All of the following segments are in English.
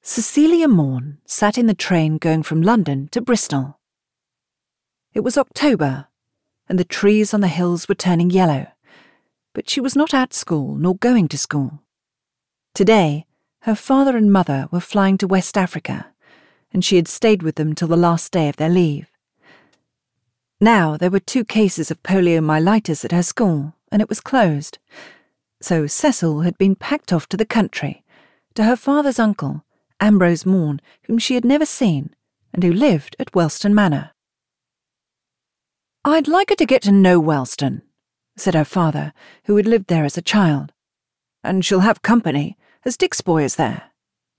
Cecilia Morn sat in the train going from London to Bristol. It was October, and the trees on the hills were turning yellow, but she was not at school nor going to school. Today, her father and mother were flying to West Africa, and she had stayed with them till the last day of their leave. Now there were 2 cases of poliomyelitis at her school, and it was closed. So Cecil had been packed off to the country, to her father's uncle, Ambrose Morn, whom she had never seen, and who lived at Wellston Manor. "I'd like her to get to know Wellston," said her father, who had lived there as a child. "And she'll have company, as Dick's boy is there."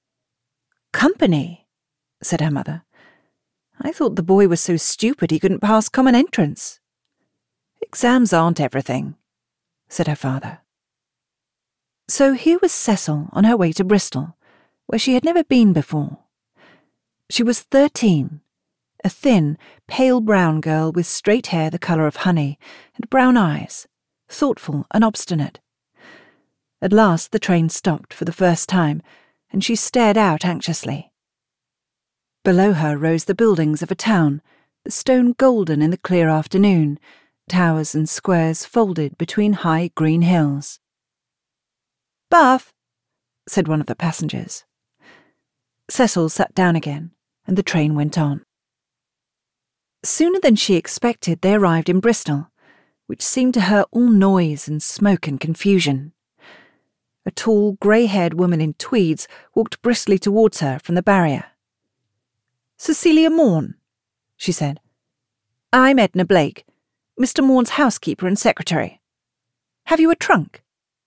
"Company?" said her mother. "I thought the boy was so stupid he couldn't pass common entrance." "Exams aren't everything," said her father. So here was Cecil on her way to Bristol, where she had never been before. She was 13, a thin, pale brown girl with straight hair the colour of honey and brown eyes, thoughtful and obstinate. At last the train stopped for the first time, and she stared out anxiously. Below her rose the buildings of a town, the stone golden in the clear afternoon, towers and squares folded between high green hills. "Bath," said one of the passengers. Cecil sat down again, and the train went on. Sooner than she expected, they arrived in Bristol, which seemed to her all noise and smoke and confusion. A tall, grey-haired woman in tweeds walked briskly towards her from the barrier. "Cecilia Morn," she said. "I'm Edna Blake, Mr. Morn's housekeeper and secretary. Have you a trunk?"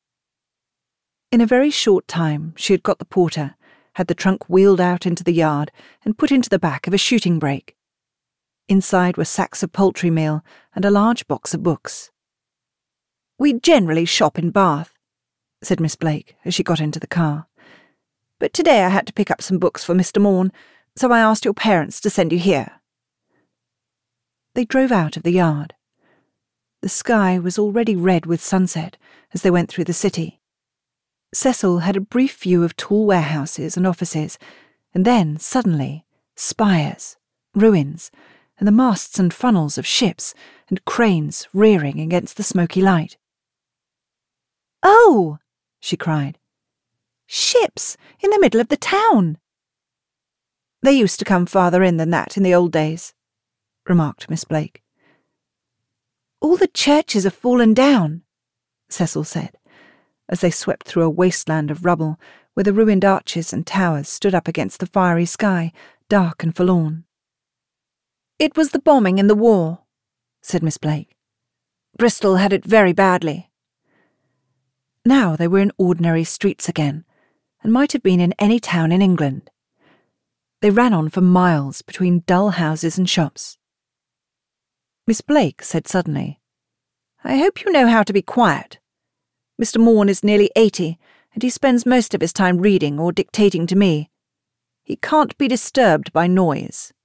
In a very short time she had got the porter, had the trunk wheeled out into the yard and put into the back of a shooting brake. Inside were sacks of poultry meal and a large box of books. "We generally shop in Bath," said Miss Blake as she got into the car. "But today I had to pick up some books for Mr. Morn, so I asked your parents to send you here." They drove out of the yard. The sky was already red with sunset as they went through the city. Cecil had a brief view of tall warehouses and offices, and then, suddenly, spires, ruins, and the masts and funnels of ships and cranes rearing against the smoky light. "Oh!" she cried. "Ships in the middle of the town!" "They used to come farther in than that in the old days," remarked Miss Blake. "All the churches have fallen down," Cecil said, as they swept through a wasteland of rubble where the ruined arches and towers stood up against the fiery sky, dark and forlorn. "It was the bombing and the war," said Miss Blake. "Bristol had it very badly." Now they were in ordinary streets again, and might have been in any town in England. They ran on for miles between dull houses and shops. Miss Blake said suddenly, "I hope you know how to be quiet. Mr. Morn is nearly 80, and he spends most of his time reading or dictating to me. He can't be disturbed by noise."